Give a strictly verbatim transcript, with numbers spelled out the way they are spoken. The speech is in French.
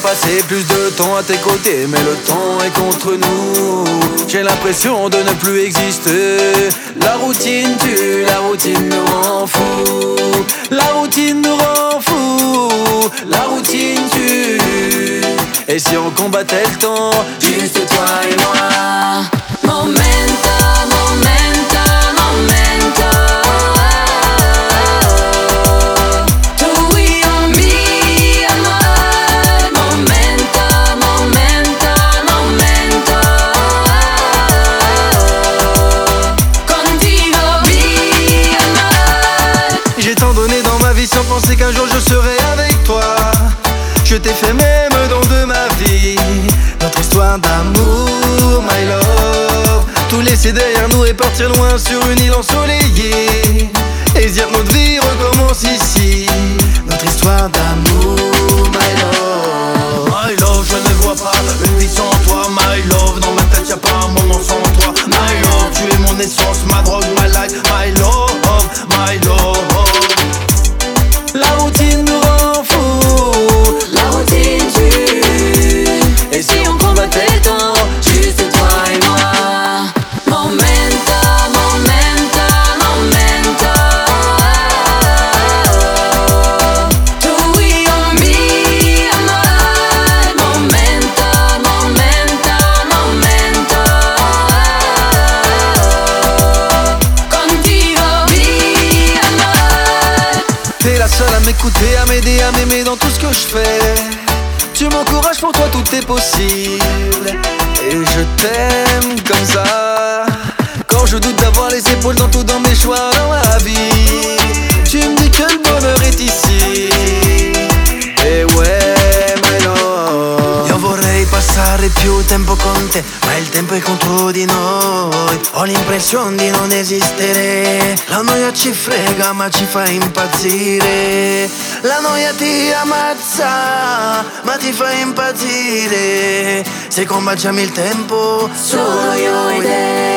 passer plus de temps à tes côtés, mais le temps est contre nous. J'ai l'impression de ne plus exister. La routine tue, la routine nous rend fou. La routine nous rend fou. La routine tue. Et si on combattait le temps, juste toi et moi. Momento, momento, momento. Tú y yo, mi amor. Momento, momento, momento. Contigo, mi amor. J'ai tant donné dans ma vie sans penser qu'un jour je serai avec toi. Je t'ai fait même don de ma vie. Notre histoire d'amour, my love. Tout laisser derrière nous et partir loin sur une île ensoleillée. Et dire que notre vie recommence ici. Notre histoire d'amour, my love. My love, je ne vois pas une vie sans toi. My love, dans ma tête y'a pas un moment sans toi. My love, tu es mon essence, ma drogue, my life. My love, my love. La routine nous rend fou. La routine tue. Et si on combattait le temps, Juste toi et moi. Momento, momento, momento. Tú y yo, mi amor. Momento, momento, momento. Contigo, mi amor. t'es la seule à m'écouter, à m'aider, à m'aimer dans tout ce que je fais. Tu m'encourages, pour toi tout est possible. Et je t'aime comme ça. Quand je doute d'avoir les épaules dans tout, dans mes choix, dans ma vie, tu me dis que le bonheur est ici. Et ouais, my love. Io vorrei passare più tempo con te, ma il tempo è contro di noi. Ho l'impressione di non esistere. La noia ci frega ma ci fa impazzire. La noia ti ammazza ma ti fa impazzire. Se combaciamo il tempo Solo io e te.